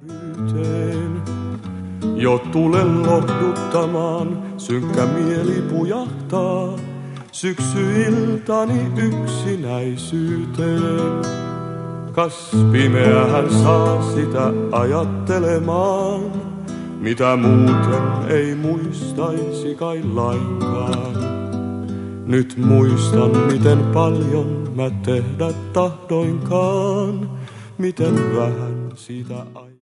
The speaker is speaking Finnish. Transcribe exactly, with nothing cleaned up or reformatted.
yhteen. Jo tulen lohduttamaan, synkkä mieli pujahtaa syksyiltani yksinäisyyteen. Kas pimeähän saa sitä ajattelemaan, mitä muuten ei muistaisi kai lainkaan. Nyt muistan, miten paljon mä tehdä tahdoinkaan, miten vähän siitä ai...